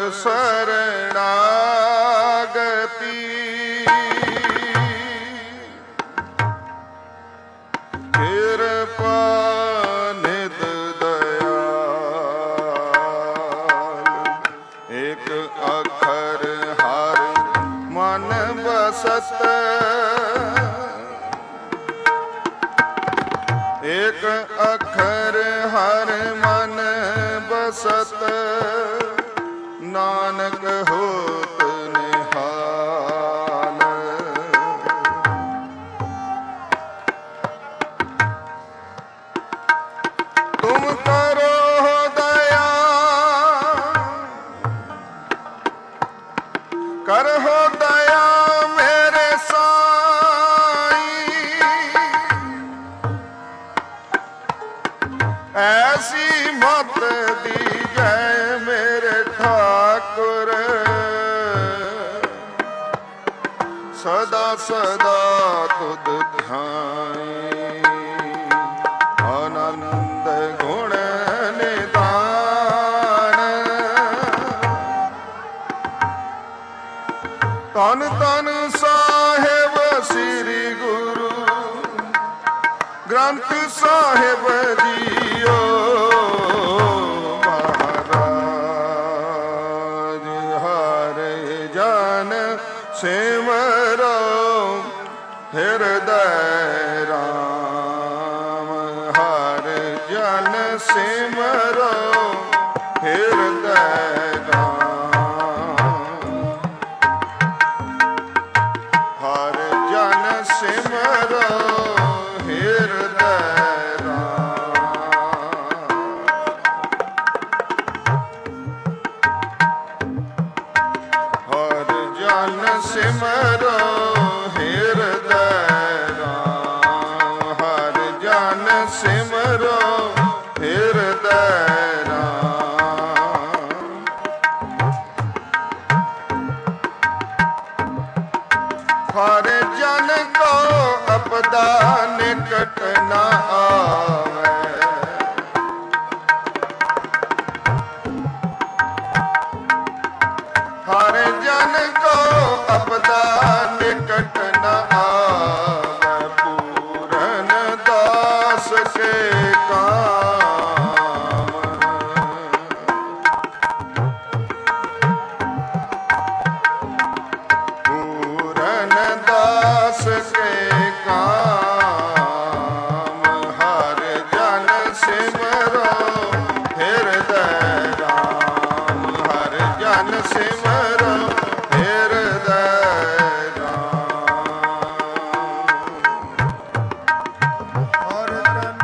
शरणागति कृपा निध दयाल एक अखर हर मन बसत एक अखर हर मन बसत नानक होत निहाल। तुम करो दया करहो दया मेरे साईं ऐसी मत दी जय मेरे ठाकुर सदा सदा तुद ध्याई आनंद गुण निदान। तन तन साहिब श्री गुरु ग्रंथ साहिब जीओ महाराज हर जन सिमरो हृदय राम हर जन सिमरो हृदय राम हर जन सिमरो हृदय राम हर जन सिमरो हृदय राम हर जन सिमरो हृदय राम। हर जन को अपदा निकट न आवे हर जन को अपदा निकट न आवे पूरन दास के काम। पूरन दास के काम हर जन सिमरो हृदय राम हर जन सिमरो हृदय राम हर जन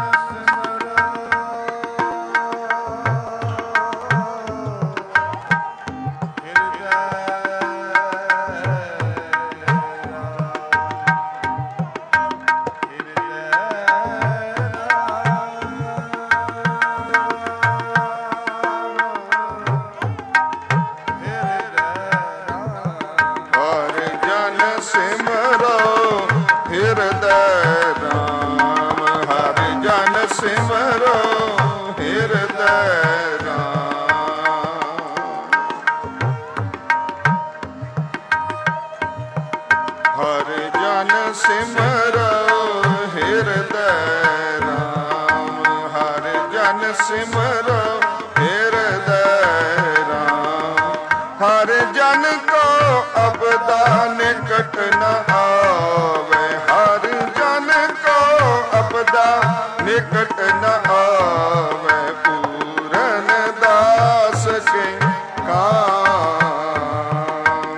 सिमरो हृदय राम हर जन सिमरो हृदय राम हर जन सिमरो हृदय राम हर जन सिमरो हृदय राम। हर जन को अपदा निकट न आवे हर जन को अपदा निकट न आवे पूरन दास के काम।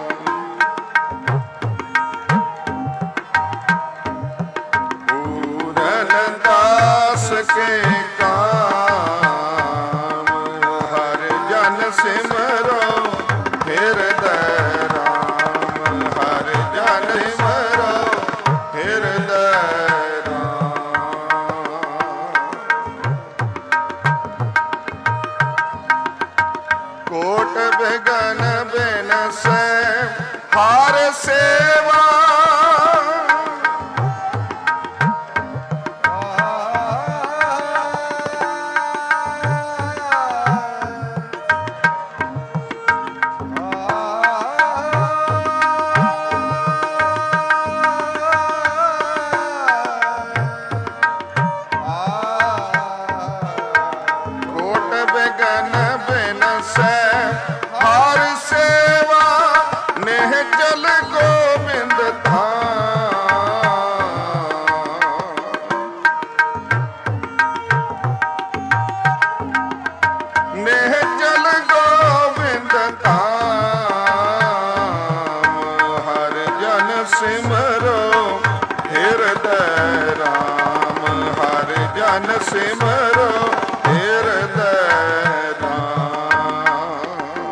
पूरन दास के काम हर जन सिमरो हृदय राम हर जन सिमरो हृदय राम। कोट बिगन बिन से हार सेवा ਜਨ ਸਿਮਰੋ ਹਿਰਦੈ ਰਾਮ।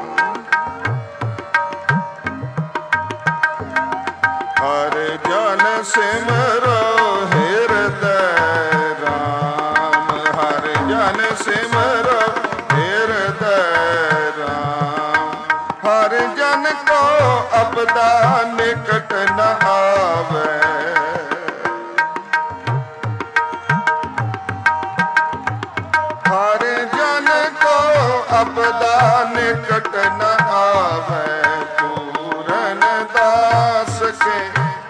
ਹਰ ਜਨ ਸਿਮਰੋ ਹਿਰਦੈ ਰਾਮ। ਹਰ ਜਨ ਸਿਮਰੋ ਹਿਰਦੈ ਰਾਮ। ਹਰ ਜਨ ਕੋ ਅਬਦਾ ਨਿਕਟ ਨ ਆਵੈ। ਹਰ ਜਨ ਕੋ ਅਬਦਾ ਨਿਕਟ ਨ ਆਵੈ। ਪੂਰਨ ਦਾਸ ਕੇ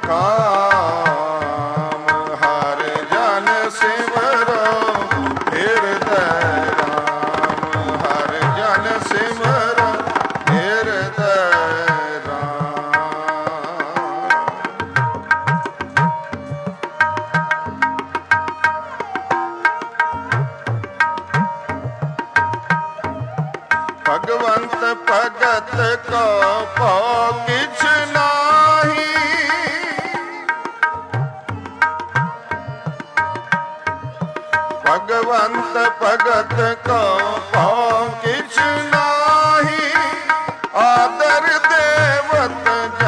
ਕਾਮ। ਹਰ ਜਨ ਸਿਮਰੋ ਹਿਰਦੈ ਰਾਮ। ਹਰ ਜਨ ਸਿਮਰੋ ਹਿਰਦੈ ਰਾਮ। ਭਗਵੰਤ ਭਗਤ ਕੋ ਭਉ ਕਿਛ ਨਾਹੀ। ਭਗਵੰਤ ਭਗਤ ਕੋ ਭਉ ਕਿਛ ਨਾਹੀ। ਆਦਰ ਦੇਵਤ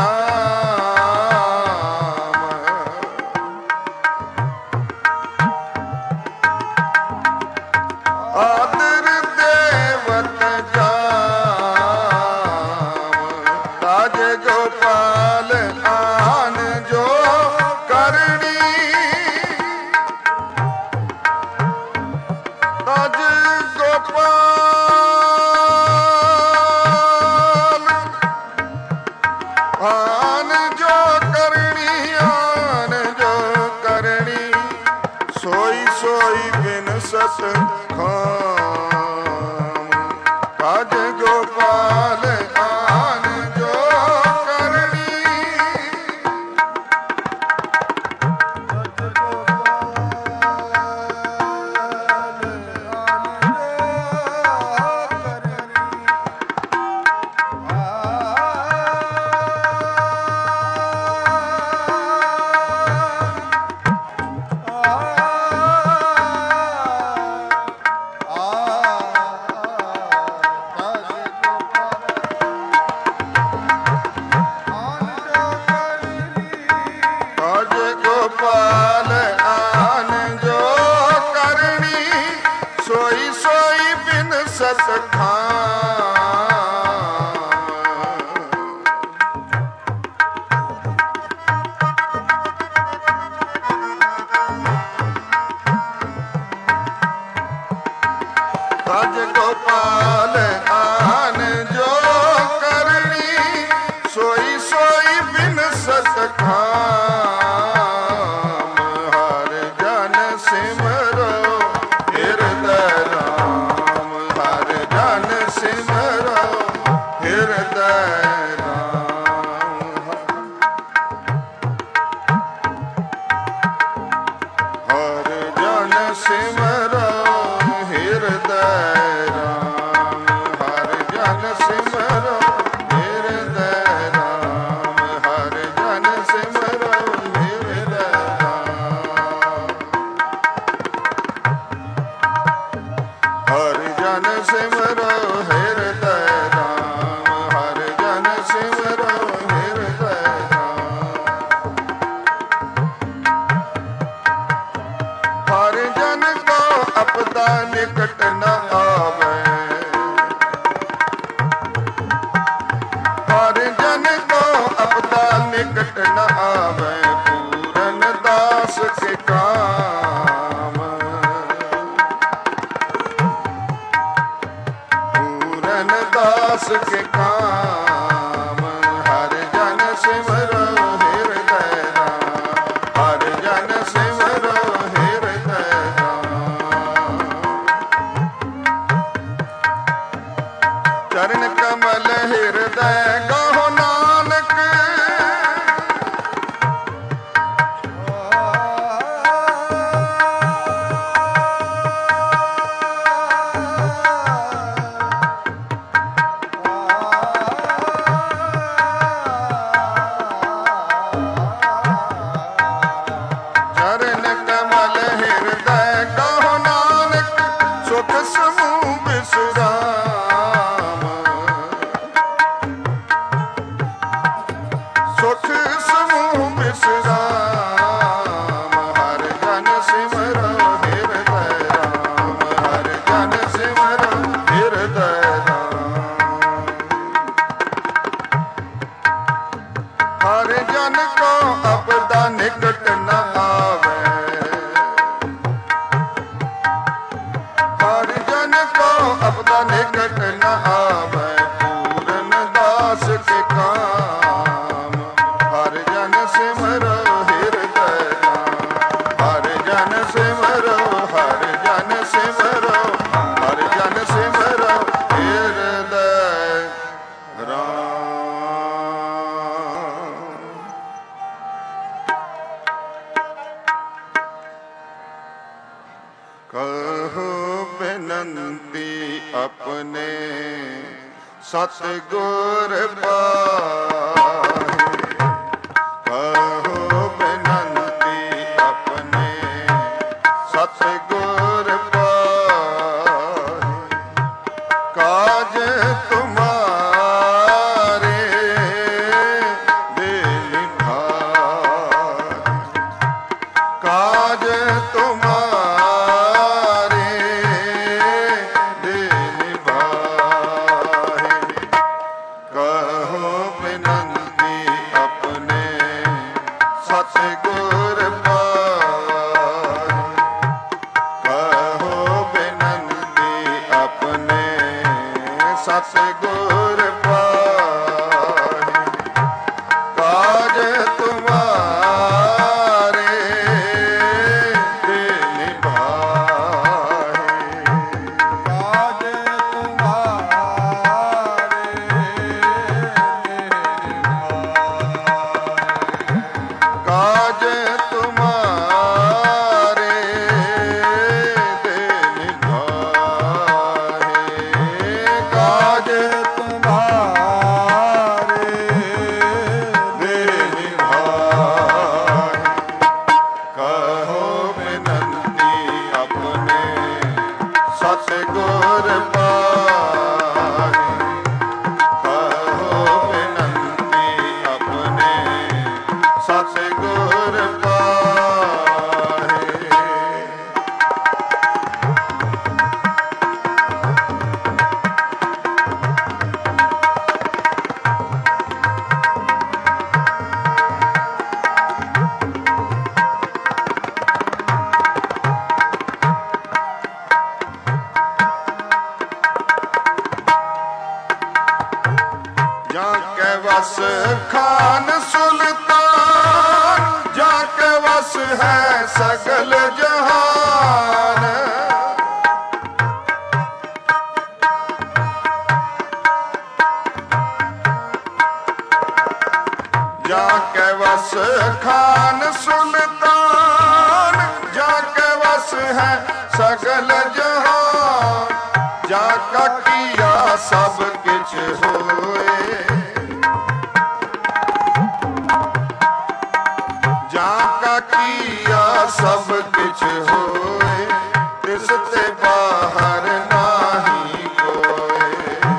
ਜਾਮ। ਆਦਰ ਦੇਵਤ ਜਾਮ। ਤਾਜ ਗੋਪਾਲ ਆਨ ਜੋ ਕਰਨੀ। ਤਾਜ ਗੋਪਾਲ ਆਨ ਜੋ ਕਰਨੀ। ਆਨ ਜੋ ਕਰਨੀ। ਸੋਈ ਸੋਈ ਬਿਨ ਸਤ ਖਾਮ। ਤਾਜ ਗੋਪਾਲ ਆਨ ਜੋ ਕਰਨੀ। ਤਾਜ ਗੋਪਾਲ ਆਨ ਜੋ ਕਰਨੀ। ਸੋਈ ਸੋਈ ਬਿਨ ਸਤ ਖਾਮ। ਤਾਜ ਗੋਪਾਲ ਆਨ ਜੋ ਕਰਨੀ। ਸੋਈ ਸੋਈ ਬਿਨ ਸਤ ਖਾਮ। ਹਰ ਜਨ ਸਿਮਰੋ ਹਿਰਦੈ ਰਾਮ। ਹਰ ਜਨ ਸਿਮਰੋ ਹਿਰਦੈ ਰਾਮ। ਹਰ ਜਨ ਸਿਮਰੋ ਹਿਰਦੈ ਰਾਮ। ਹਰ ਜਨ ਸਿਮਰੋ ਹਿਰਦੈ ਰਾਮ। ਹਰ ਜਨ ਸਿਮਰੋ ਹਿਰਦੈ ਰਾਮ। ਹਰ ਜਨ ਸਿਮਰੋ ਹਿਰਦੈ ਰਾਮ। ਹਰ ਜਨ ਸਿਮਰੋ ਹਿਰਦੈ ਰਾਮ। ਹਰ ਜਨ ਕੋ ਅਪਦਾ ਨਿਕਟ ਨ ਆਵੈ। ਹਰ ਜਨ ਕੋ ਅਪਦਾ ਨਿਕਟ ਨ ਆਵੈ। ਪੂਰਨ ਦਾਸ ਕੇ ਕਾਮ। ਪੂਰਨ ਦਾਸ ਕੇ ਕਾਮ। ਹਰ ਜਨ ਸਿਮਰੋ ਹਿਰਦੈ ਰਾਮ। ਹਰ ਜਨ ਸਿਮਰੋ ਹਿਰਦੈ ਰਾਮ। ਚਰਨ ਕਮਲ ਹਿਰਦੈ ਗਹੁ ਨਾਨਕ। आपदा निकट न आवे, पूरन दास के काम। हर जन सिमरो हृदय नाम, हर जन सिमरो, हर जन सिमरो, हर जन सिमरो हृदय राम। कहो बिनती अपने सतगुर पाहे, कहो बिनती अपने सतगुर पाहे। काज तुम्हारे दे निभाए, काज तुम्हारे दे निभाए। कहो बिनती अपने सतगुर पाहे, कहो बिनती अपने सतगुर पाहे। काज तुम्हारे दे निभाए, काज तुम्हारे काज तुम्हारे दे निभाए। काज तुम्हारे दे निभाए। कहो बिनती अपने सतगुर पाहे, कहो बिनती अपने सतगुर पाहे। जाके वस खान सुल्तान, जाके वस है सगल जहान। जाके वस खान सुल्तान, जाके वस है सगल जहान। जाका किया सब किछ होए, जाका किया सब किछ होए। तिस ते बाहर नाही कोए,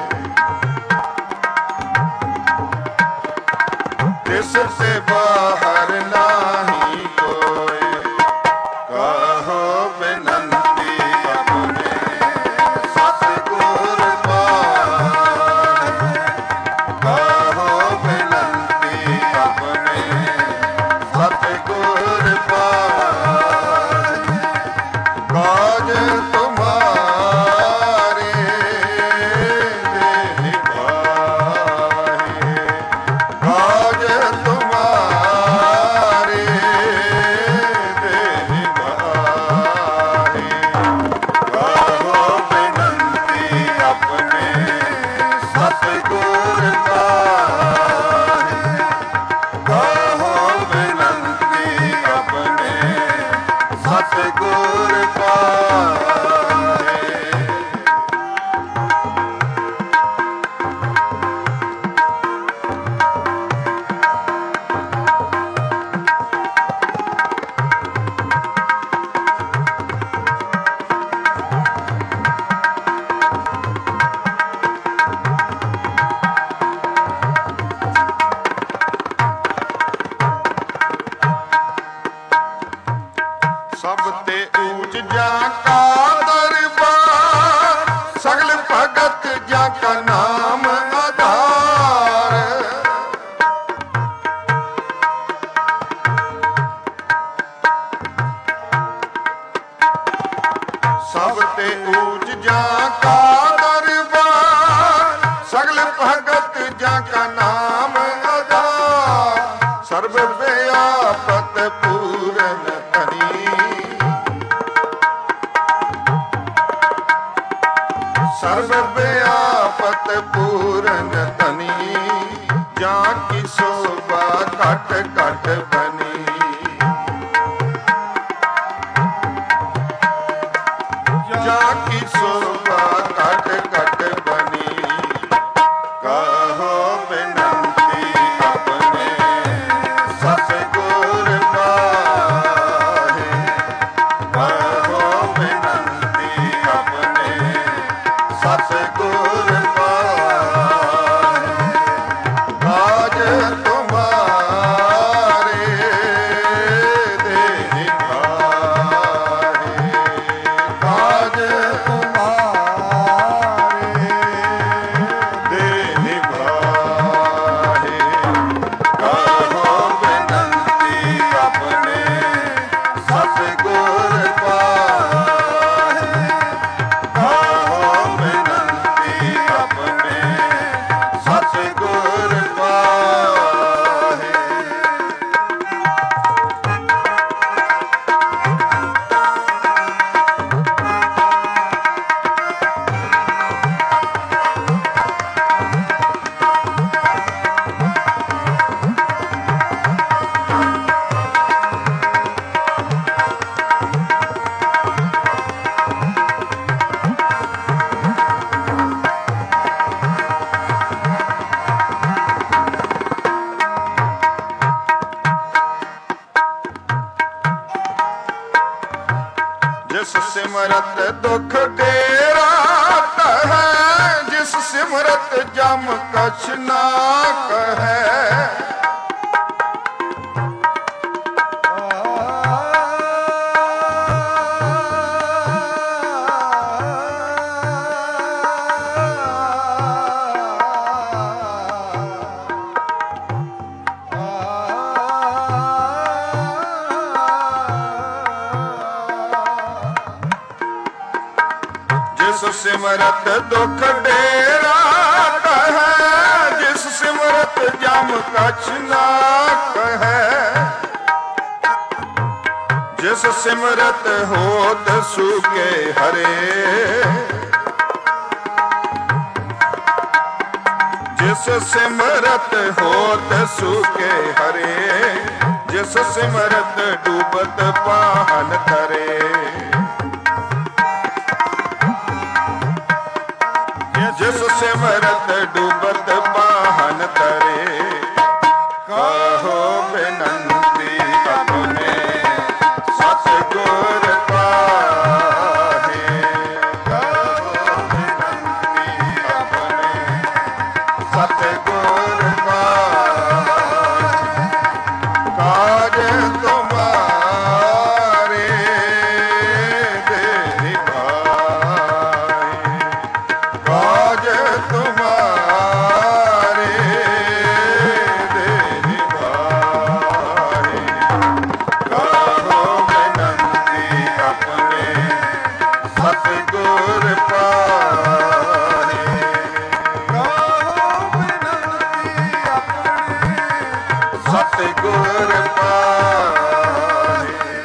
तिस ते बाहर नाही कोए। कहो बिनती अपने सतगुर पाहे, कहो बिनती अपने सतगुर पाहे। काज तुम्हारे दे निभाए, काज तुम्हारे दे निभाए। कहो बिनती अपने सतगुर पाहे, कहो बिनती अपने सतगुर पाहे। सब ते ऊंच जाका दरबार, सगल भगत जाका नाम आधार। ਸਭ ਤੇ ਊਚ ਜਾਂ ਕਾ ਦਰਬਾਰ, ਸਗਲ ਭਗਤ ਜਾਂ ਕਾ ਨਾਮ ਆਧਾਰ। ਸਰਬ ਵਿਆਪਤ ਪੂਰਨ ਧਨੀ, ਸਰਬ ਵਿਆਪਤ ਪੂਰਨ ਧਨੀ, ਜਾਂ ਕੀ ਸੋਭਾ ਘਟ ਘਟ ਬਨੀ। ਜਾਂ ਕੀ ਸੋਭਾ ਘਟ ਘਟ ਬਨੀ। ਕਹੋ ਬੇਨੰਤੀ ਆਪਣੇ ਸਤਿਗੁਰ ਪਾਹੇ, ਕਹੋ ਬੇਨੰਤੀ ਆਪਣੇ ਸਤਿਗੁਰ ਪਾਹੇ। ਕਾਜ ਤੁਮਾਰੇ ਦੇ ਨਿਭਾਏ, ਕਾਜ ਤੁਮਾਰੇ ਦੇ ਨਿਭਾਏ। ਕਹੋ ਬੇਨੰਤੀ ਆਪਣੇ ਸਤਿਗੁਰ ਪਾਹੇ, ਕਹੋ ਬੇਨੰਤੀ ਆਪਣੇ ਸਤਿਗੁਰ ਪਾਹੇ। ਜਿਸ ਸਿਮਰਤ ਦੁਖ ਡੇਰਾ ਕਹੈ, ਜਿਸ ਸਿਮਰਤ ਜਮ ਕਛ ਨਾ ਕਹੈ। ਜਿਸ ਸਿਮਰਤ ਦੁਖ ਡੇਰਾ ਕਹੈ, ਜਿਸ ਸਿਮਰਤ ਜਮ ਕਛ ਨਾ ਕਹੈ। ਜਿਸ ਸਿਮਰਤ ਹੋਤ ਸੁਕੇ ਹਰੇ, ਜਿਸ ਸਿਮਰਤ ਹੋਤ ਸੁਕੇ ਹਰੇ। ਜਿਸ ਸਿਮਰਤ ਡੂਬਤ ਪਾਹਨ ਤਰੇ, ਜਿਸ ਸਿਮਰਤ ਡੂਬਤ ਪਾਹਨ ਤਰੇ। ਕਹੋ ਬੇਨੰਤੀ ਆਪਣੇ ਸਤਿਗੁਰ ਪਾਹੇ, ਕਹੋ ਬੇਨੰਤੀ ਆਪਣੇ ਸਤਿਗੁਰ ਪਾਹੇ। ਕਾਜ ਤੁਮਾਰੇ ਦੇ ਨਿਭਾਏ, ਕਾਜ ਤੁਮਾਰੇ ਦੇ ਨਿਭਾਏ। ਕਹੋ ਬੇਨੰਤੀ ਆਪਣੇ ਸਤਿਗੁਰ ਪਾਹੇ, ਕਹੋ ਬੇਨੰਤੀ ਆਪਣੇ ਸਤਿਗੁਰ ਪਾਹੇ।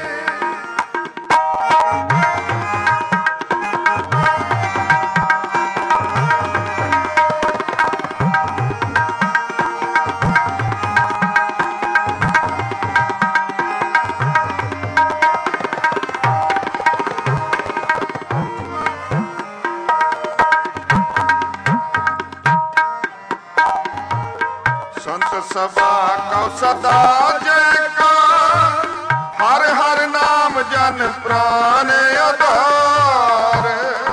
ਸੰਤ ਸਭਾ ਕਉ ਸਦਾ ਜੈਕਾਰ, ਹਰ ਹਰ ਨਾਮ ਜਨ ਪ੍ਰਾਨ ਆਧਾਰ।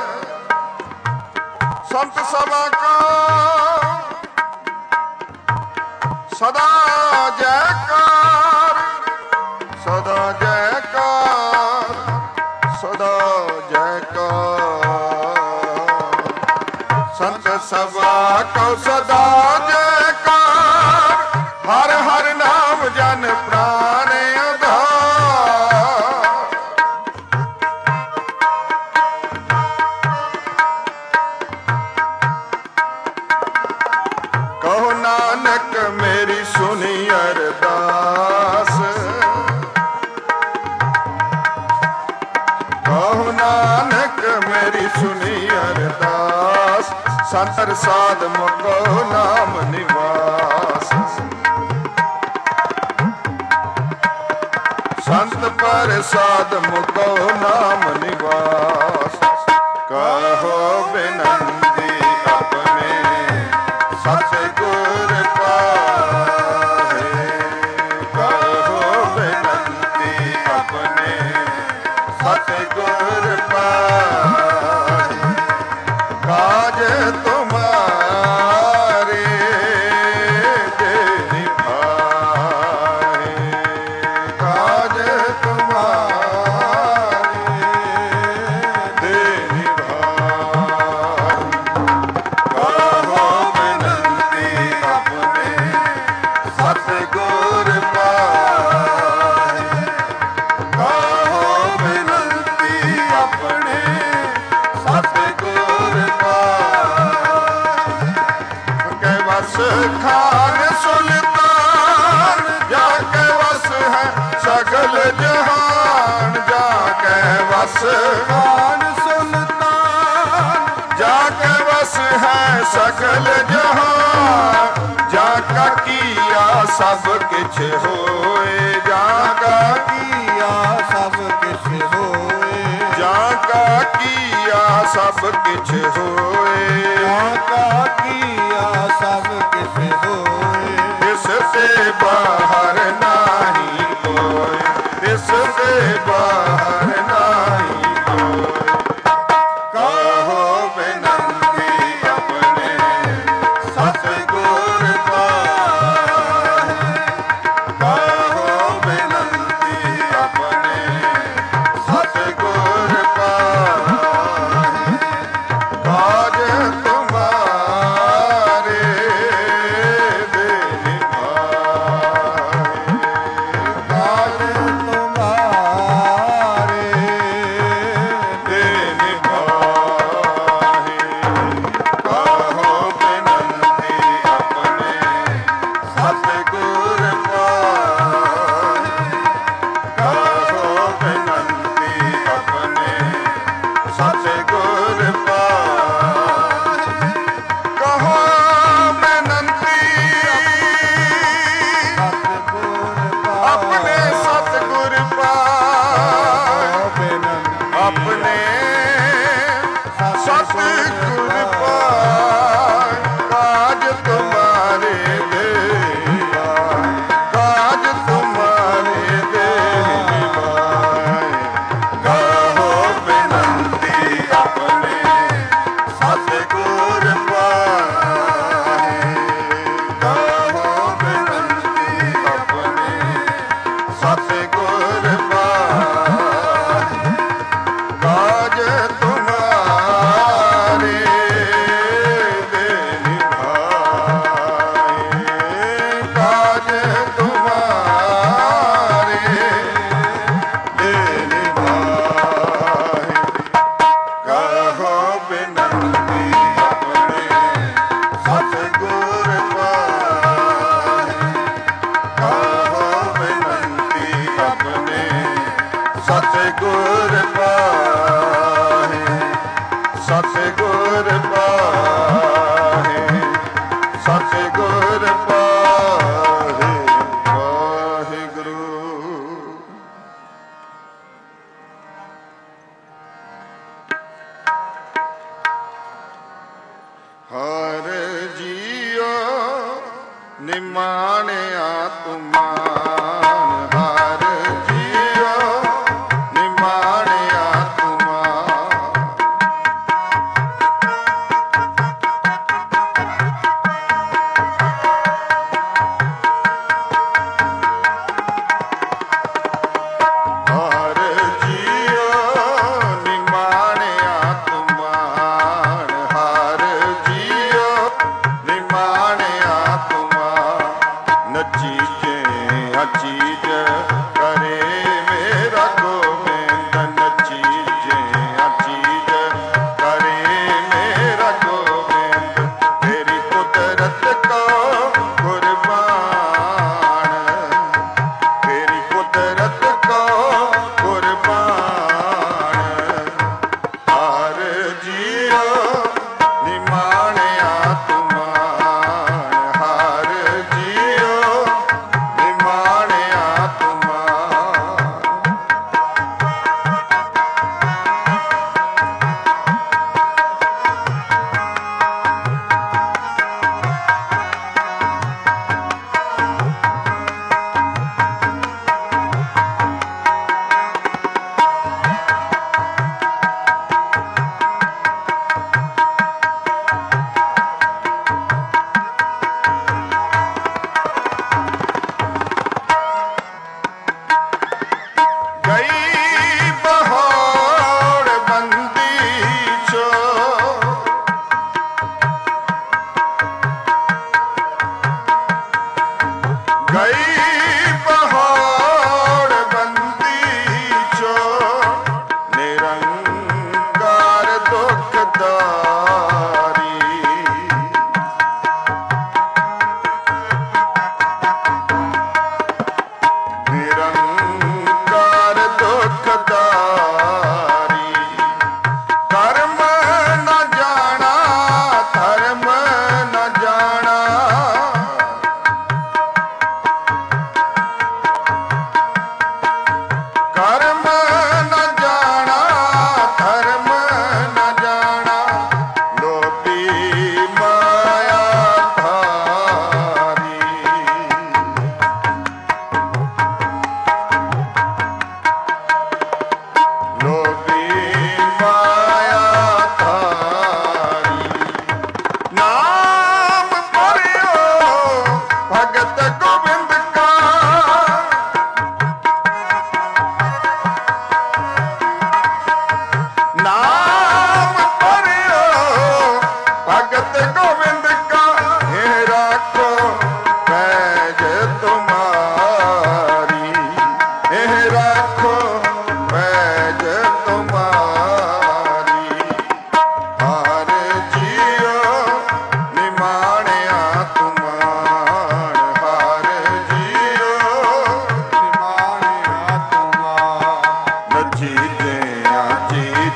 ਸੰਤ ਸਭਾ ਕਉ ਸਦਾ ਜੈਕਾਰ, ਸਦਾ ਜੈਕਾਰ, ਸਦਾ ਜੈਕਾਰ। ਸੰਤ ਸਭਾ ਕਉ ਸਦਾ ਜੈਕਾਰ, ਹਰ ਹਰ ਨਾਮ ਜਨ ਪ੍ਰਾਨ ਆਧਾਰ। ਨਾਨਕ ਮੇਰੀ ਸੁਣੀ ਅਰਦਾਸ, ਸੰਤਰ ਸਾਧ ਮੁਕੋ ਨਾਮ ਨਿਵਾਸ। ਸੰਤ ਪ੍ਰਸਾਦ ਮੁਕੋ ਨਾਮ ਨਿਵਾਸ, ਕਹੋ ਬਿਨੰਤੀ ਆਪਣੇ ਸਤਿਗੁਰ ਪਾਹੇ। ਕਹੋ ਬਿਨੰਤੀ ਆਪਣੇ ਸਤਿਗੁਰ ਪਾਹੇ, ਕਾਜ ਤੁਮਾਰੇ ਦੇ ਨਿਭਾਏ। ਕਾਜ ਤੁਮਾਰੇ ਦੇ ਨਿਭਾਏ, ਕਹੋ ਬਿਨੰਤੀ ਆਪਣੇ ਸਤਿਗੁਰ ਪਾਹੇ। ਕਹੋ ਬਿਨੰਤੀ ਆਪਣੇ ਸਤਿਗੁਰ ਪਾਹੇ। ਕੇ ਵਸ ਖਾਨ ਸੁਲਤਾਨ, ਜਾ ਕੇ ਵਸ ਹੈ ਸਗਲ ਜਹਾਨ। ਜਾ ਕੇ ਵਸ ਖਾਨ ਸੁਲਤਾਨ, ਜਾ ਕੇ ਵਸ ਹੈ ਸਗਲ ਜਹਾਨ। ਜਾ ਕਾ ਕੀਆ ਸਭ ਕਿਛ ਹੋਏ। ਜਾ ਕਾ ਕੀਆ ਸਭ ਕਿਛ ਹੋਏ। ਜਾ ਕਾ ਕੀਆ ਸਭ ਕਿਛ ਹੋਏ। ਜਾਂ ਕਾ ਕੀਆ ਸਭ ਕਿਛ ਹੋਏ। ਇਸ ਤੇ ਬਾਹਰ ਨਾਹੀ ਕੋਈ, ਇਸ ਤੇ ਬਾਹਰ ਨਾਹੀ ਕੋਈ। ਕਹੋ ਬਿਨੰਤੀ ਆਪਣੇ ਸਤਿਗੁਰ ਪਾਹੇ। ਕਹੋ ਬਿਨੰਤੀ ਆਪਣੇ ਸਤਿਗੁਰ ਪਾਹੇ, ਕਾਜ ਤੁਮਾਰੇ ਦੇ ਨਿਭਾਏ। ਕਾਜ ਤੁਮਾਰੇ ਦੇ ਨਿਭਾਏ, ਕਹੋ ਬਿਨੰਤੀ ਆਪਣੇ ਸਤਿਗੁਰ ਪਾਹੇ। ਕਹੋ ਬਿਨੰਤੀ ਆਪਣੇ ਸਤਿਗੁਰ ਪਾਹੇ। ਕਹੋ ਬਿਨੰਤੀ ਸਤਿਗੁਰ ਆਪਣੇ ਸਤਿਗੁਰ ਪਾਹੇ। ਆਪਣੇ ਸਤਿਗੁਰ ਪਾਹੇ, ਕਾਜ ਤੁਮਾਰੇ ਦੇ ਨਿਭਾਏ। ਕਾਜ ਤੁਮਾਰੇ ਦੇ ਨਿਭਾਏ, ਕਹੋ ਬਿਨੰਤੀ ਆਪਣੇ ਸਤਿਗੁਰ ਪਾਹੇ। ਕਹੋ ਬਿਨੰਤੀ ਆਪਣੇ ਸਤਿਗੁਰ ਪਾਹੇ, ਕਾਜ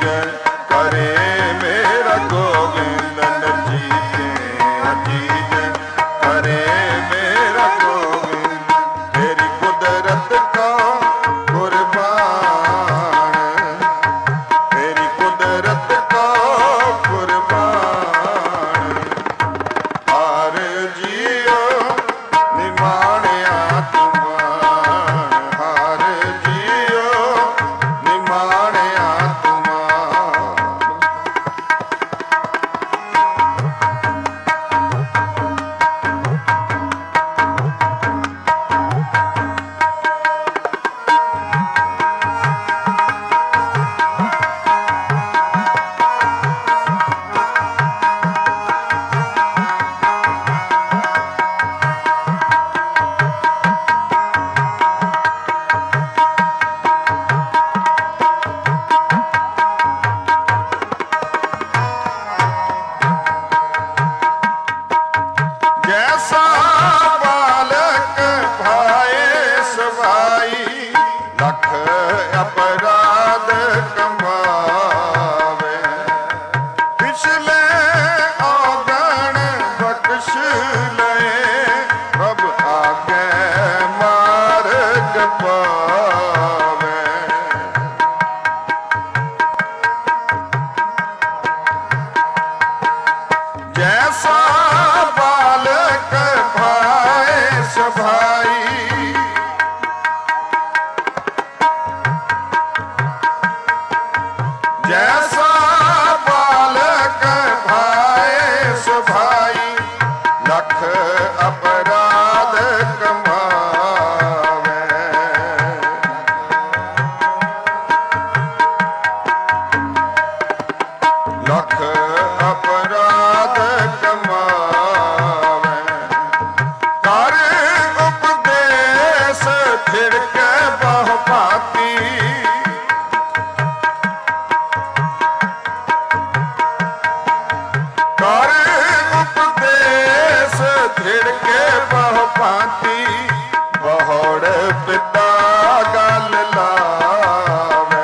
ਅਚੀਜੈ ਕਰੇ ਮੇਰਾ ਗੋਬਿੰਦ ਨਚੀਜੈ ਅਚੀਜੈ ਕਰੇ ਮੇਰਾ ਗੋਬਿੰਦ ਤੇਰੀ ਕੁਦਰਤ ਕਾ ਕੁਰਬਾਨ ਤੇਰੀ ਕੁਦਰਤ ਕਾ ਕੁਰਬਾਨ ਹਰ ਜੀਓ ਨਿਮਾਣਿਆ ਤੁਮਾਨ ਹਰ ਜੀਓ ਨਿਮਾਣਿਆ ਤੁਮਾਨ ਜੈਸਾ ਬਾਲਕ ਭਾਏ ਸਵਾਈ ਲੱਖ ਅਪਰਾਧ ਕਮਾਵੇ ਪਿਛਲੇ ਔਗਣ ਬਖਸ਼ ਲਏ ਪ੍ਰਭ ਆਗੇ ਮਾਰਗ ਪਾਵੇ ਜੈਸਾ ਬਾਲਕ ਭਾਏ ਸਭਾਈ ਜੈਸਾ ਬਾਲਕ ਭਾਏ ਸਭਾਈ ਲੱਖ ਅਪਰਾਧ ਕਮਾਵੇ ਲੱਖ ਅਪਰਾਧ ਕਮਾਵੇ ਕਰ ਉਪਦੇਸ ਫਿਰ ਕੇ ਬਹੁ ਭਾਤੀ ਕਰ ਉਪਦੇਸ ਫਿਰ ਕੇ ਬਹੁ ਭਾਤੀ ਬਹੁੜ ਪਿਤਾ ਗੱਲ ਲਾਵੇ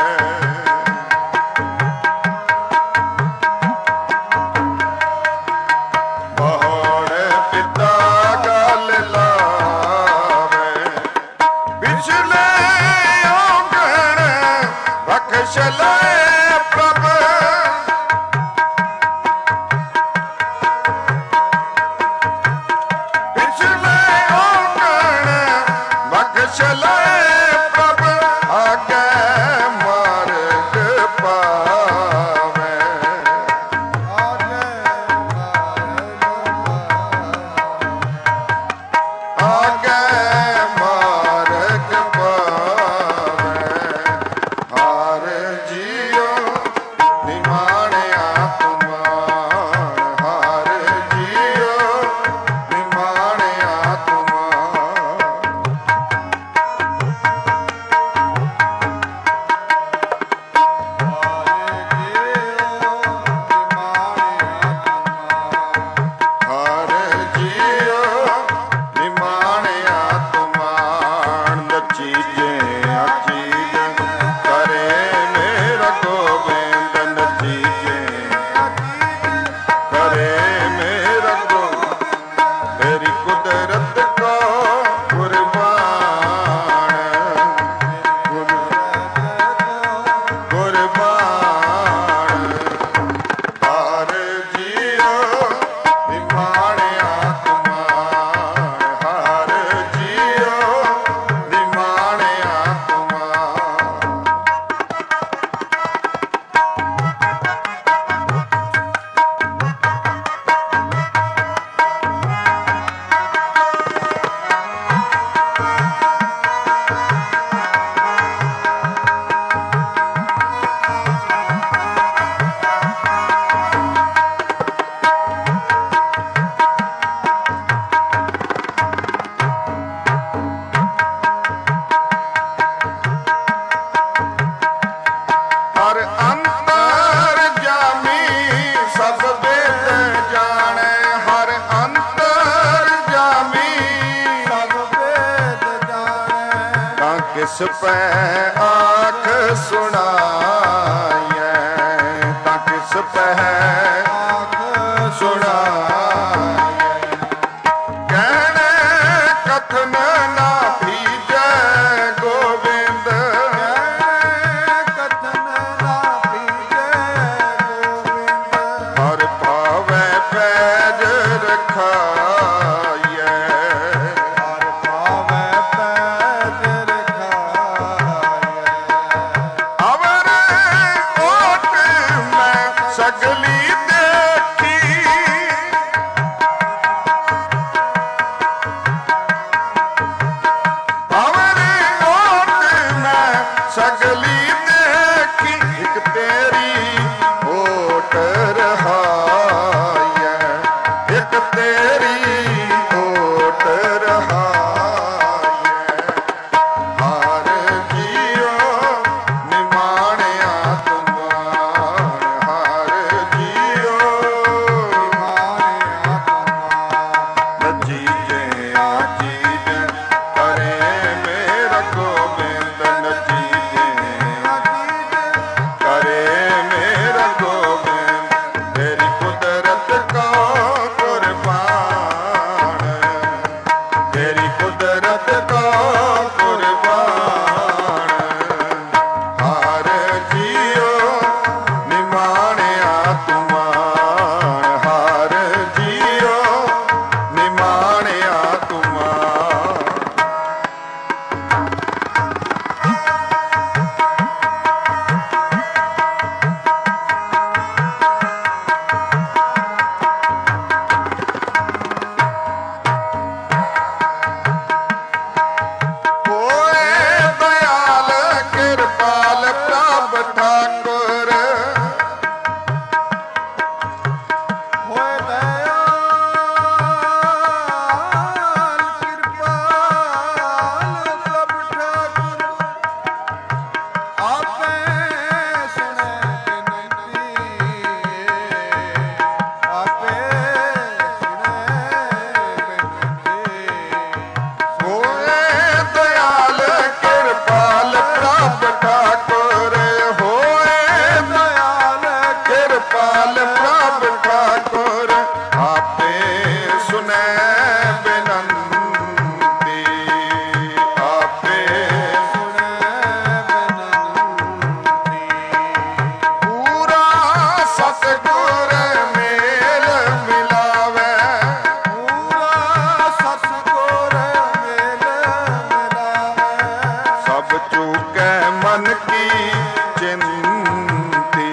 ਬਹੁੜ ਪਿਤਾ ਗੱਲ ਲਾਵੇ ਪਿਛਲੇ ਔਗਣ ਬਖਸ਼ ਲਏ ਪ੍ਰਭ ਪਿਛਲੇ ਔਗਣ ਬਖਸ਼ ਲਏ ਪ੍ਰਭ ਆਗੇ ਮਾਰਗ ਪਾਵੇ ਆਗੇ ਮਾਰਗ ਪਾਵੇ ਹਰ ਜੀਓ ਨਿਮਾਣਿਆ ਤੁਮਾਨ ਹਰ ਜੀਓ ਨਿਮਾਣਿਆ ਤੁਮਾਨ ਹਰ ਜੀਓ ਨਿਮਾਣਿਆ ਤੁਮਾਨ ਨਚੀਜੈ ਅਚੀਜੈ ਕਰੇ ਮੇਰਾ ਗੋਬਿੰਦ ਨਚੀਜੈ ਕਰੇ ਮੇਰਾ ਗੋਬਿੰਦ ਤੇਰੀ ਕੁਦਰਤ ਕਾ ਕੁਰਬਾਨ ਕੁਰਬਾਨ ਹਰ ਜੀਓ ਨਿਮਾਣਿਆ ਤੁਮਾਨ ਹਰ ਜੀਓ ਨਿਮਾਣਿਆ ਤੁਮਾਨ ਹਰ ਅੰਤਰ ਜਾਮੀ ਸਭ ਵੇਦ ਜਾਣੈ ਹਰ ਅੰਤਰ ਜਾਮੀ ਸਭ ਵੇਦ ਜਾਣੈ ਤਾਂ ਕਿਸ ਪੈ ਆਖ ਸੁਣਾਈਐ ਪਹਿ ਸੁਣਾਏ। ਕਹਿਣੇ ਕਥਨ ਨਾ ਭੀਜੈ ਗੋਬਿੰਦ, ਕਥਨ ਨਾ ਭੀਜੈ ਗੋਬਿੰਦ। ਹਰ ਭਾਵੈ ਪੈਜ ਰਖਾਈਐ, ਹਰ ਭਾਵੈ ਪੈਜ ਰਖਾਈਐ। ਅਵਰ ਓਟ ਮੈਂ ਸਗਲੀ ਦੇਖੀ, ਅਵਰ ਓਟ ਮੈਂ ਸਗਲੀ ਦੇਖੀ। ਇੱਕ ਤੇਰੀ ਓਟ ਰਹਾਈਐ, ਇੱਕ ਤੇਰੀ ਓਟ ਰਹਾਈਐ। ਹਰ ਜੀਉ ਨਿਮਾਣਿਆ ਤੁਮਾਰ, ਹਰ ਜੀਉ ਨਿਮਾਣਿਆ ਤੁਮਾਰ। ਨਚੀਜੇ ਆਚੀਜੇ ਕਰੇ ਮੇਰਾ ਗੋਬਿੰਦ, ਨਚੀਜੇ ਕਰੇ ਮੇਰਾ ਗੋਬਿੰਦ। ਤੇਰੀ ਕੁਦਰਤ ਕੋ ਕੁਰਬਾਨ, ਤੇਰੀ ਕੁਦਰਤ ਕੋ ਕੁਰਬਾਨ। ਹਰ ਜੀਉ ਨਿਮਾਣਿਆ ਤੁਮਾਰ, ਹਰ ਜੀਉ ਨਿਮਾਣਿਆ ਤੁਮਾਰ। ਹੋਏ ਦਇਆਲ ਕਿਰਪਾਲ ਪ੍ਰਭ ਠਾਕੁਰ, ਹੋਏ ਦਇਆਲ ਕਿਰਪਾਲ ਪ੍ਰਭ ਠਾਕੁਰ। ਆਪੇ ਸੁਣੈ ਬੇਨਤੀ, ਆਪੇ ਸੁਣੈ ਬੇਨਤੀ। ਹੋਏ ਦਇਆਲ ਕਿਰਪਾਲ ਪ੍ਰਭ ਠਾਕੁਰ, ਹੋਏ ਦਇਆਲ ਕਿਰਪਾਲ ਪ੍ਰਭ ਠਾਕੁਰ। ਆਪੇ ਸੁਨੈ ਬੇਨੰਤੀ, ਆਪੇ ਸੁਣੈ ਬੇਨਤੀ। ਪੂਰਾ ਸਤਿਗੁਰ ਮੇਲ ਮਿਲਾਵੈ, ਪੂਰਾ ਸਤਿਗੁਰ ਮੇਲ ਮਿਲਾਵੈ। ਸਭ ਚੂਕੈ ਮਨ ਕੀ ਚਿੰਤੀ,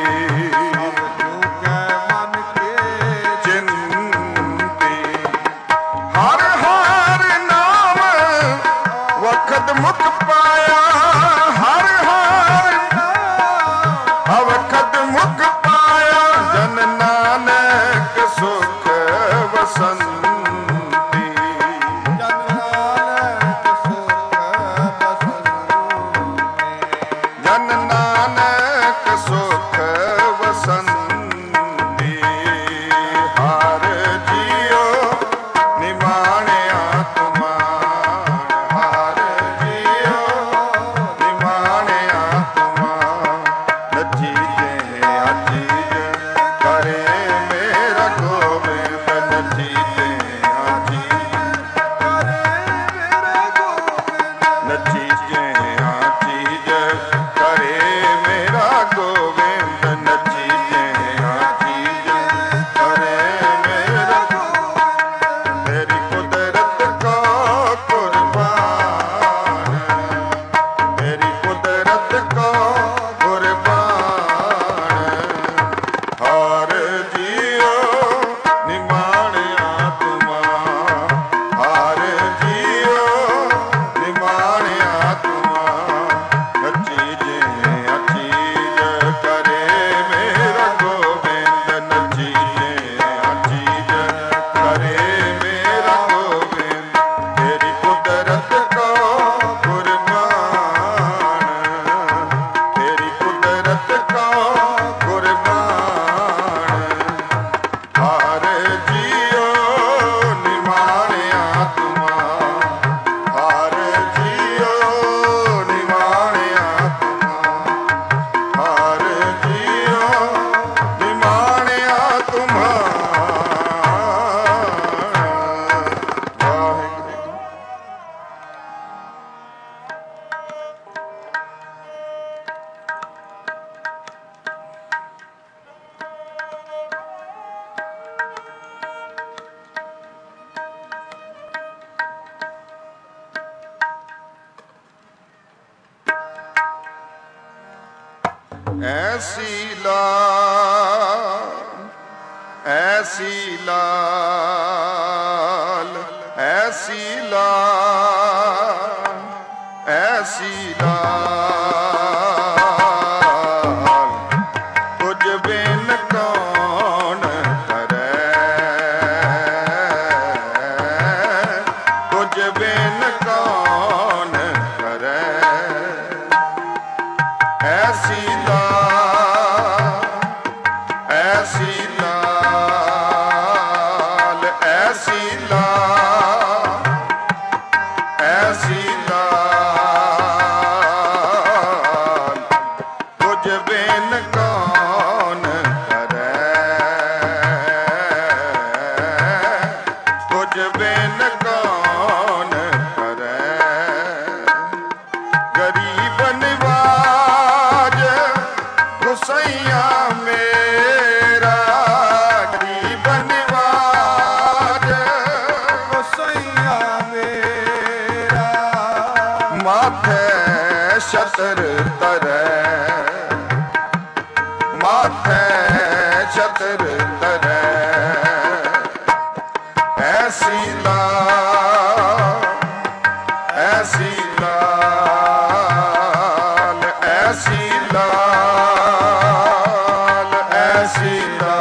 ਚੂਕੈ ਮਨ ਕੇ ਚਿੰਤੀ। ਹਰ ਹਰ ਨਾਮ ਵਖਤ ਮੁਖ ਪਾਇਆ, ਹਰ ਹਰ ਵਖਤ ਮੁਖ ਪਾਇਆ। ਜਨ ਨਾਨਕ ਸੁਖ ਵਸੰਤੀ, ਜਨ ਨਾਨਕ ਸੁਖ ਬਸੰਤੀ। ਜਨ ਨਾਨਕ ਸੁਖ ਵਸੰਤੀ। ਹਰ ਜੀਉ ਨਿਮਾਣਿਆ ਤੁਮਾਰ, ਹਰ ਜੀਉ ਨਿਮਾਣਿਆ ਤੁਮਾਰ। ਨਚੀਜੇ ਆਚੀਜੇ ਕਰੇ ਮੇਰਾ ਗੋਬਿੰਦ, ਨਚੀਜੇ ਆਚੀਜੇ ਕਰੇ ਮੇਰਾ ਗੋਬਿੰਦ। ਨਚੀਜੇ ਆਚੀਜੇ ਕਰੇ ਮੇਰਾ ਗੋਬਿੰਦ, ਨਚੀਜੇ ਆਚੀਜੇ ਕਰੇ ਮੇਰਾ ਗੋਬਿੰਦ। ਤੇਰੀ ਕੁਦਰਤ ਕੋ ਕੁਰਬਾਨ, ਤੇਰੀ ਕੁਦਰਤ ਕੋ ਕੁਰਬਾਨ। ऐसी लाल, ऐसी लाल, ऐसी लाल, ऐसी लाल, तुझ बिन कौन करे, तुझ बिन कौन करे। ऐसी लाल, ऐसी लाल, ऐसी लाल, ऐसी लाल, तुझ बिन कौन करे, तुझ बिन कौन करे। गरीब निवाज गुसैया मेरा, गरीब निवाज गोसैया मेरा, माथे छतर तरे, माथे छतर तरे। ऐसी लाल, ऐसी लाल, ऐसी लाल, ऐसी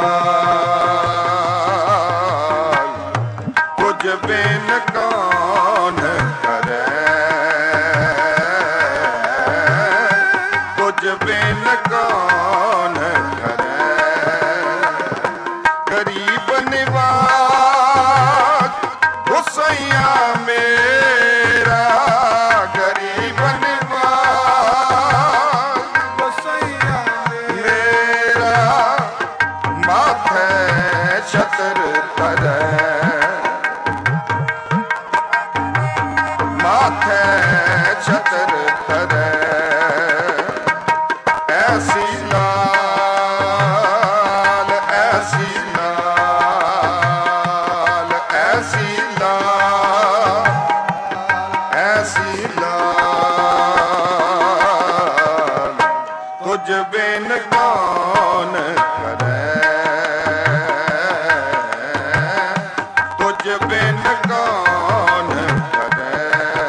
लाल, तुझ बिन कौन करे, तुझ बिन कौन करे। गरीब निवाज गुसैया मेरा, गरीब निवाज गोसैया मेरा, माथे छतर तरे, माथे छतर तरे। ऐसी लाल, ऐसी लाल, ऐसी लाल, ऐसी लाल, तुझ बिन कौन करे, तुझ बिन कौन करे।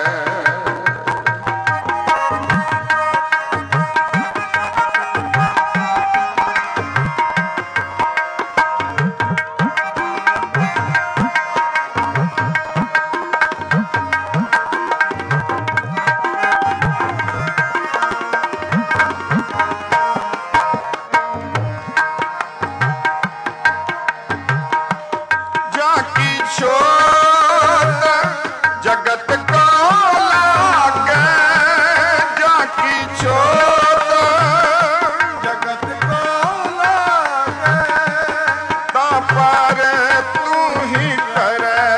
जाकी छोट जगत को लागे, जाकी छोट जगत को लागे, ता पर तू ही करे,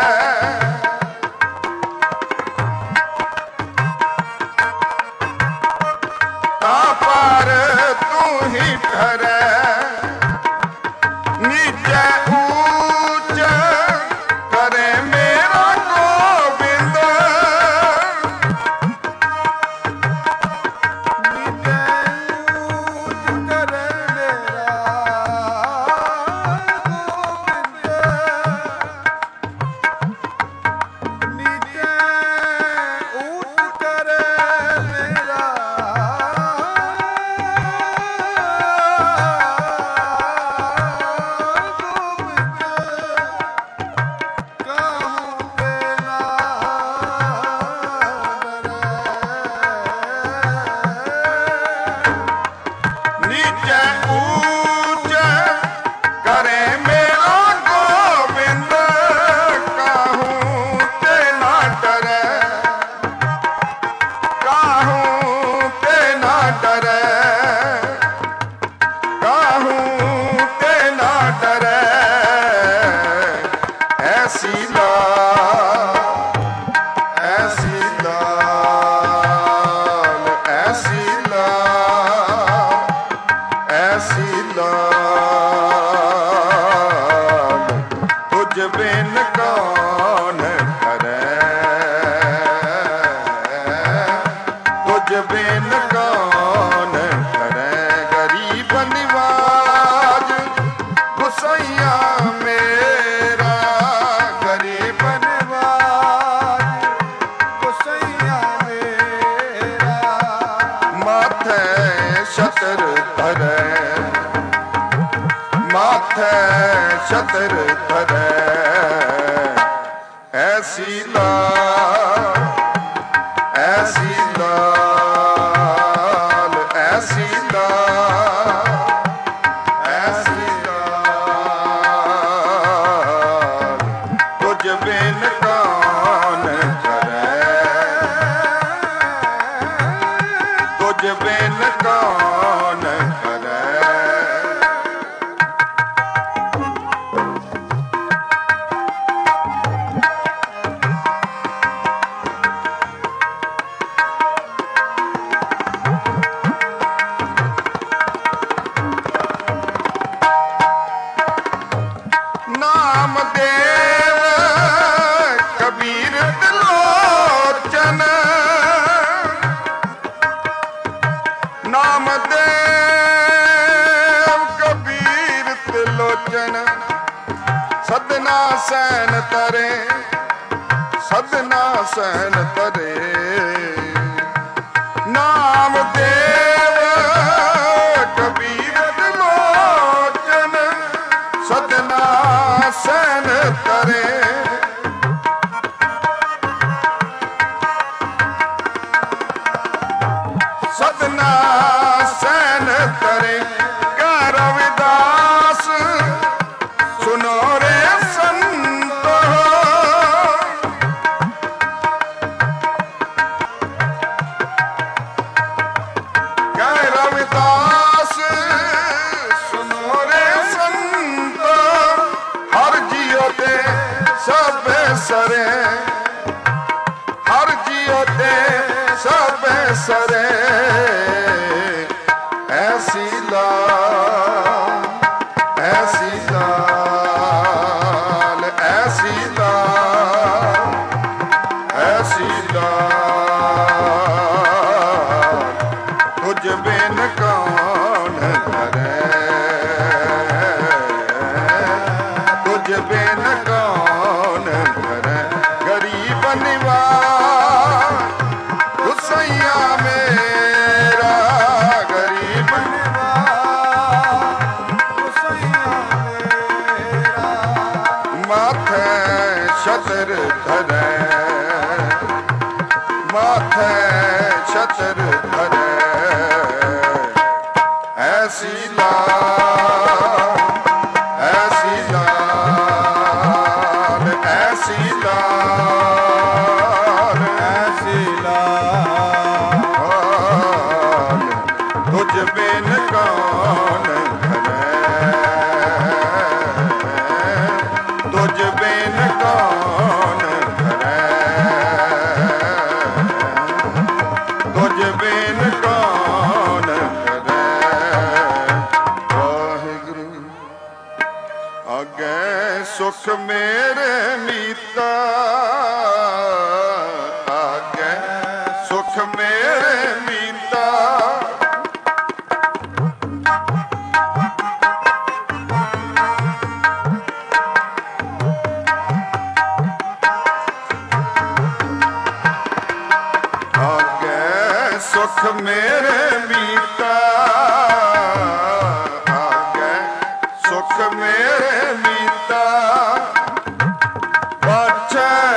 ता पर तू ही करे। नीचे ऊंच करे मेरा गोविंद, नीचे ऊंच करे मेरा गोविंद, नीचे ऊंच करे मेरा नीचे ऊंच करे मेरा गोविंद, काहूं ते ना डरे, काहूं ते ना डरे, काहूं ते ना डरे। ऐसी लाल, ऐसी लाल, ऐसी लाल, ऐसी लाल, तुझ बिन कौन करे, तुझ बिन कौन करे। गरीब माथे छतर धरै ऐसी लाल ऐसी लाल ऐसी लाल ऐसी लाल तुझ बिन कौन धरै तुझ बिन कौन धरै नामदेव कबीर त्रिलोचन नामदेव कबीर त्रिलोचन सदना सैन तरे सदना सैन तरे नामदेव कबीर त्रिलोचन सदना सैन तरे सदना सैन तरे गा रविदास सुनो रे संतो गा रविदास सुनो रे संतो हर जियो ते सब सरे हर जियो ते सब सरे ऐसी लाल ऐसी लाल ऐसी लाल ऐसी लाल तुझ बिन कौन धरै तुझ बिन कौन धरै गरीब निवाज गुसैया मेरा गरीब माथे छतर धरै माथे छतर धरै ऐसी लाल ऐसी लाल ऐसी लाल ऐसी लाल तुझ बिन कौन धरै तुझ बिन कौन धरै तुझ बिन कौन धरै वाहिगुरु आगे सुख मेरे मीता आगे सुख मेरे मीता आगे सुख मेरे मीता आगे सुख मेरे मीता पाछे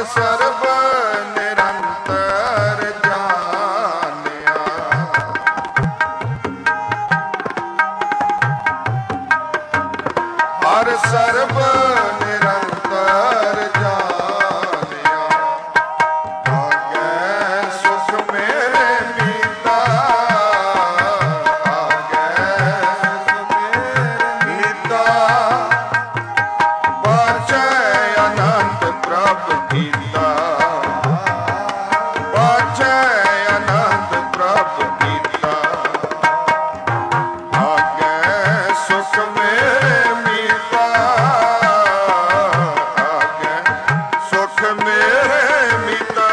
ਸਰਬ ਨਿਰੰਤਰ ਜਾਣਿਆ। ਹਰ ਸਰਬ ਨਿਰੰਤਰ ਜਾਣਿਆ। ਆਗੈ ਸੁਖ ਮੇਰੇ ਮੀਤਾ, ਆਗੈ ਸੁਖ ਮੇਰੇ ਮੀਤਾ। ਬਾਚੈ ਅਨੰਤ ਪ੍ਰਭ ਕੀਤਾ, ਬਾਚੈ ਅਨੰਤ ਪ੍ਰਭ ਕੀਤਾ। ਆਗੈ ਸੁਖ ਮੇਰੇ ਮੀਤਾ, ਆਗੈ ਸੁਖ ਮੇਰੇ ਮੀਤਾ।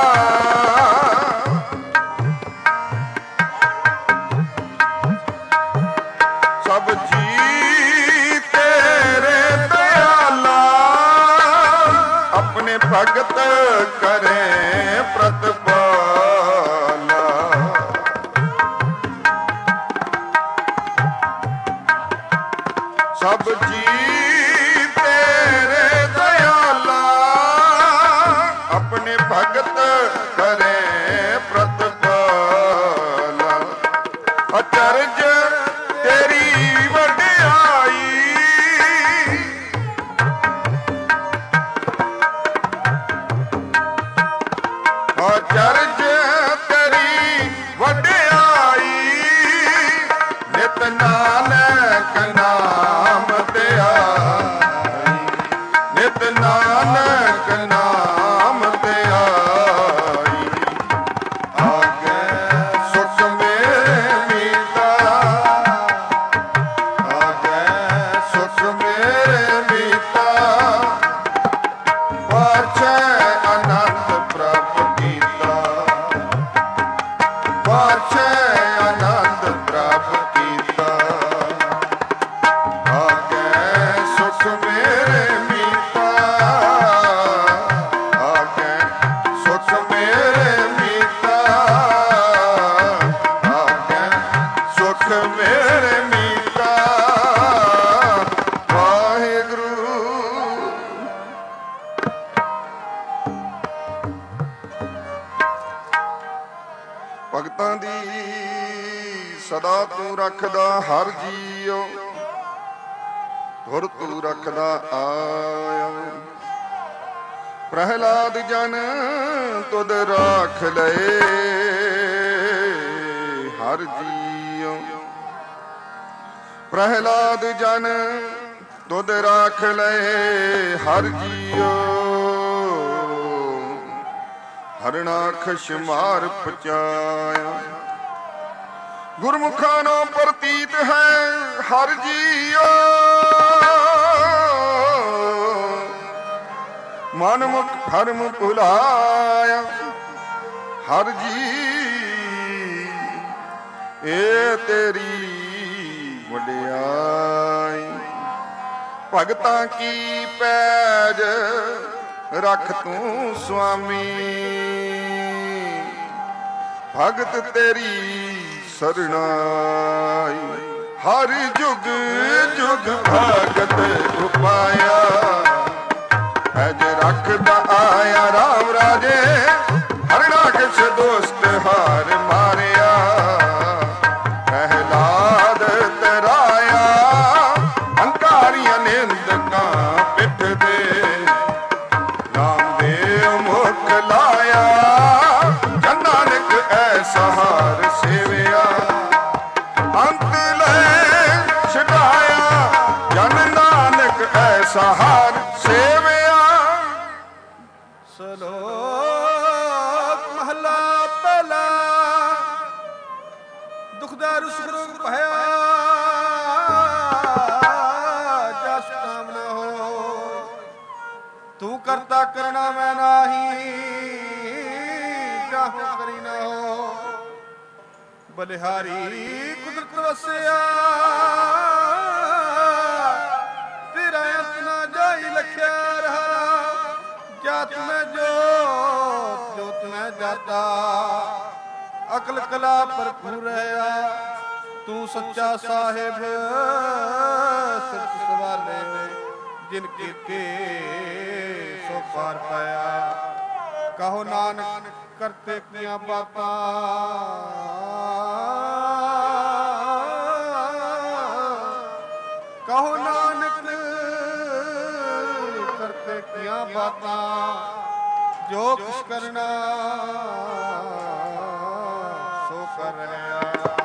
ਸਭ ਜੀ ਤੇਰੇ ਦਇਆਲਾ, ਆਪਣੇ ਭਗਤ ਕਰੇ ਪ੍ਰਤਪਾਲਾ। ਸਭ ਜੀ ਤੇਰੇ ਦਇਆਲਾ, ਆਪਣੇ ਭਗਤ ਕਰੇ ਪ੍ਰਤਪਾਲਾ। ਅਚਰਜ ਤੇਰੀ ਵਡਿਆਈ, ਅਚਰਜ ਤੇਰੀ ਵਡਿਆਈ। ਨਿਤ ਨਾਨਕ ਨਾਮ ਧਿਆਈ, ਨਿਤ ਨਾਨਕ ਨਾਮ ਧਿਆਈ। ਆਗੈ ਸੁਖ ਮੇਰੇ ਮੀਤਾ, ਆਗੈ ਸੁਖ ਮੇਰੇ ਮੀਤਾ। ਬਾਚੈ ਅਨੰਤ ਪ੍ਰਭ ਕੀਤਾ, ਬਾਚੈ ਅਨੰਤ ਪ੍ਰਭ ਕੀਤਾ। ਆਗੈ ਸੁਖ ਮੇਰੇ ਮੀਤਾ, ਆਗੈ ਸੁਖ ਮੇਰੇ ਮੀਤਾ। ਆਗੈ ਸੁਖ ਮੇਰੇ ਮੀਤਾ। ਵਾਹਿਗੁਰੂ। ਭਗਤਾਂ ਦੀ ਸਦਾ ਤੂੰ ਰੱਖਦਾ ਹਰ ਜੀਉ, ਧੁਰ ਤੂੰ ਰੱਖਦਾ ਆਇਆ। ਪ੍ਰਹਿਲਾਦ ਜਨ ਤੁਧ ਰਾਖ ਲਏ ਹਰ ਜੀਉ। ਪ੍ਰਹਿਲਾਦ ਜਨ ਤੁਧ ਰਾਖ ਲਏ ਹਰ ਜੀਉ। ਹਰਣਾਖਸ਼ ਮਾਰ ਪਚਾਇਆ। ਗੁਰਮੁਖਾਂ ਨੂੰ ਪ੍ਰਤੀਤ ਹੈ ਹਰ ਜੀਉ। ਮਨ ਮੁਖ ਧਰਮ ਭੁਲਾਇਆ ਹਰ ਜੀ। ਇਹ ਤੇਰੀ ਵਡਿਆਈ। ਭਗਤਾਂ ਕੀ ਪੈਜ ਰੱਖ ਤੂੰ ਸੁਆਮੀ। ਭਗਤ ਤੇਰੀ ਸਰਣਾਈ। ਹਰ ਜੁਗ ਜੁਗ ਭਗਤ ਉਪਾਇਆ। ਪੈਜ ਰੱਖਦਾ ਆਇਆ ਰਾਮ ਰਾਜੇ। ਹਰਣਾਕਸ਼ ਦੁਸ਼ਟ ਹਾਰ ਮਾਰਿਆ। ਪ੍ਰਹਿਲਾਦ ਤਰਾਇਆ। ਹੰਕਾਰੀਆਂ ਨਿੰਦਕਾਂ ਪਿੱਠ ਦੇ। ਮੁਖ ਲਾਇਆ। ਜਨ ਨਾਨਕ ਐਸਾ ਹਾਰ ਸੇਵਿਆ। ਅੰਤ ਲੈ ਛਡਾਇਆ। ਜਨ ਨਾਨਕ ਐਸਾ ਹਾਰ ਸੇਵਿਆ। ਸਲੋਕ ਮਹਲਾ ਪਹਿਲਾ। ਦੁਖਦਾਰ ਸੁਖ ਭਇਆ ਜਸ ਕਾਮ ਨ ਹੋ। ਤੂੰ ਕਰਤਾ ਕਰਣਾ ਮੈਂ ਨਾਹੀ। ਜਾਹੋ ਕਰੀ ਨਾ ਹੋ। ਬਲਿਹਾਰੀ ਕੁਦਰਤ ਵਸਿਆ। ਤੇਰਾ ਅੰਤ ਨਾ ਜਾਈ ਲਖਿਆ ਰਹਾ। ਜਾਤ ਮੈਂ ਜੋਤ ਜੋਤ ਮੈਂ ਜਾਤਾ। ਅਕਲ ਕਲਾ ਭਰਪੂਰ ਰਹਾ। ਤੂੰ ਸੱਚਾ ਸਾਹਿਬ ਸਿਰਤ ਸਵਾਲੇ। ਜਿਨ ਕੀਤੇ ਸੋ ਪਾਰ ਪਾਇਆ। ਕਹੋ ਨਾਨਕ ਕਰਤੇ ਕੀਆਂ ਬਾਤਾਂ ਕਹੋ ਨਾਨਕ ਕਰਤੇ ਕੀਆਂ ਬਾਤਾਂ ਜੋ ਕੁਛ ਕਰਨਾ ਸੋ ਕਰ ਰਿਹਾ।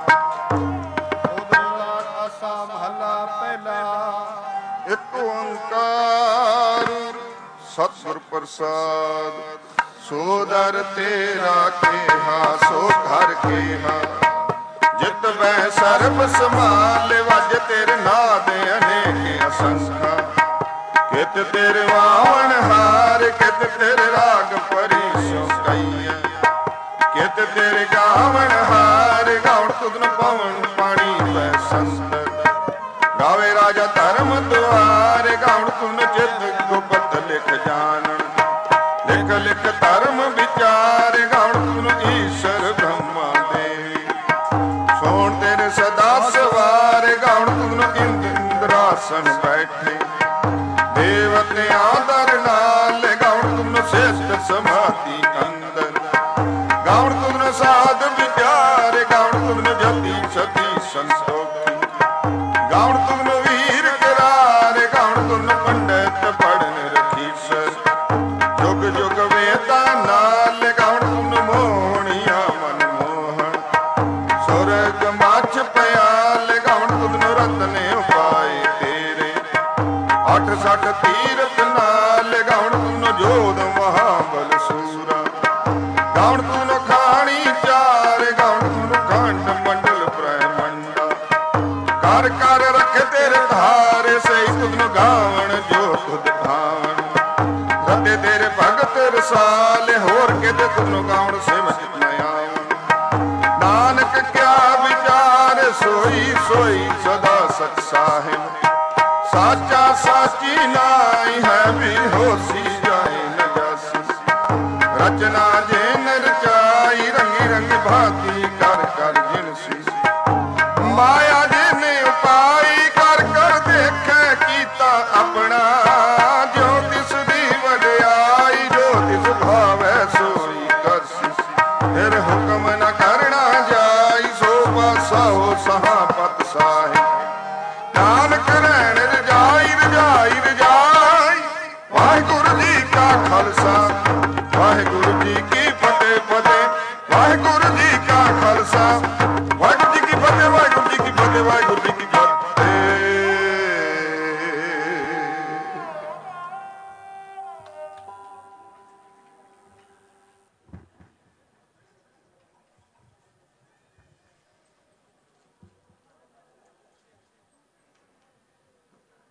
ਉਦਰਦਾਰ ਆਸਾ ਮਹੱਲਾ ਪਹਿਲਾ। ਇੱਕ ਓੰਕਾਰ ਸਤਿਗੁਰ ਪ੍ਰਸਾਦ। ਸੋ ਦਰ ਤੇਰਾ ਕੇਹਾ ਸੋ ਘਰ ਕੇਹਾ ਜਿਤ ਬੈ ਸਰਬ ਸਮਾਲ ਵਜ ਤੇਰੇ ਨਾਦ ਅਨੇਕ ਅਸੰਖਾ। ਕਿਤ ਤੇਰੇ ਵਾਵਣ ਹਾਰ ਕਿਤ ਤੇਰੇ ਰਾਗ ਪਰੀ ਸੋ ਕਈਆ। ਕਿਤ ਤੇਰੇ ਗਾਵਣ ਹਾਰ ਗਾਉਣ ਤੁਧਨ ਪਵਨ ਪਾਣੀ ਪੈ ਸੰਦਰ। ਗਾਵੇ ਰਾਜਾ ਧਰਮ ਦੁਆਰੇ ਗਾਉਣ ਤੁਨ ਚਿਤ ਗੁਪਤ ਲਿਖ ਜਾਣਨ। ਲਿਖ ਲਿਖ ਧਰਮ ਵਿਚਾਰ ਗਾਉਣ ਤੁਨ ਈਸ਼ਰ ਬ੍ਰਹਮਾ ਦੇਵੀ। ਸੋਣ ਤੇਰੇ ਸਦਾ ਸਵਾਰ ਗਾਉਣ ਤੁਨ ਇੰਦਰਾਸਨ ਬੈਠੇ। ਦੇਵਤਿਆਂ ਦਰ ਨਾਲ ਗਾਉਣ ਤੁਨ ਸੇਸਤ ਸਮਾਧੀ ਅੰਦਰ। ਗਾਉਣ ਤੁਨ ਸਾਧ ਵਿਚਾਰ ਗਾਉਣ ਤੁਨ ਜਤੀ ਸਤੀ ਸੰਤੋਖੀ। ਗਾਉਣ ਤੁਨ ਵੀਰ ਕਰਾਰ ਗਾਉਣ ਤੁਨ ਪੰਡਤ ਪੜਨ ਰਖੀਸਰ। ਜੁਗ ਜੁਗ ਵੇਦਾਂ ਨਾਲ ਗਾਉਣ ਤੁਨ ਮੋਹਣੀਆਂ ਮਨ ਮੋਹਣ। ਸੁਰਗ ਮੱਝ ਪਿਆਲ ਗਾਉਣ ਤੁਨ ਰਤਨੇ ਉਪਾਏ ਤੇਰੇ। 68 ਤੀਰਥ ਨਾਲ ਗਾਉਣ ਤੁਨ ਜੋਧ ਮਹਾਬਲ ਸੂਰਾ। ਗਾਉਣ ਤੁਨ ਖਾਣੀ ਚਾਰ ਗਾਉਣ ਤੁਨ ਖੰਡ ਮੰਡਲ ਬ੍ਰਹਮੰਡਾ। ਕਰ ਕਰ ਰੱਖੇ ਤੇਰੇ ਧਾਰੇ ਸਹੀ ਤੁਧਨ ਗਾਵਣ ਜੋ ਤੁਧ ਭਾਵਨ। ਰਤੇ ਤੇਰੇ ਭਗਤ ਰਸਾਲ ਹੋਰ ਕਿਤੇ ਤੁਧਨ ਗਾਉਣ ਸਿਮਟ ਨ ਆਵਣ। ਨਾਨਕ ਕਿਆ ਵਿਚਾਰ ਸੋਈ ਸੋਈ ਸਦਾ ਸਚ ਸਾਹਿਬ। ਸਾਚਾ ਸਾਚੀ ਨਾਈ ਹੈ ਵੀ ਹੋਸੀ ਜਾਏ ਨ ਜਾਸੀ। ਰਚਨਾ ਜੇ ਨਰਚਾਈ ਰੰਗੀ ਰੰਗ ਭਾਤੀ ਕਰ ਕਰ ਜਿਨਸੀ। ਮਾਇਆ ਜੇ ਨੇ ਉਪਾਈ ਕਰ ਕਰ ਦੇਖੈ ਕੀਤਾ ਆਪਣਾ। ਜੋ ਤਿਸ ਦੀ ਵਡਿਆਈ ਜੋ ਤਿਸ ਭਾਵੈ ਸੋਈ ਕਰਸੀ। ਫਿਰ ਹੁਕਮ ਨ ਕਰਨਾ ਜਾਈ ਸੋ ਪਾਸਾਓ ਸਹਾਪਤ ਸਾਹਿਬ। ਨਾਨਕ ਰਹਿਣ ਰਜਾਈ ਰਜਾਈ ਰਜਾਈ। ਵਾਹਿਗੁਰੂ ਜੀ ਕਾ ਖਾਲਸਾ ਵਾਹਿਗੁਰੂ ਜੀ ਕੀ ਫਤਿਹ ਫਤਿਹ। ਵਾਹਿਗੁਰੂ ਜੀ ਕਾ ਖਾਲਸਾ ਵਾਹਿਗੁਰੂ ਜੀ ਕੀ ਫਤਿਹ। ਵਾਹਿਗੁਰੂ ਜੀ ਕੀ ਫਤਿਹ। ਵਾਹਿਗੁਰੂ ਜੀ ਕੀ ਫਤਿਹ।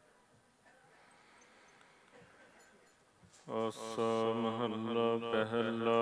ਆਸਾ ਮਹੱਲਾ ਪਹਿਲਾ।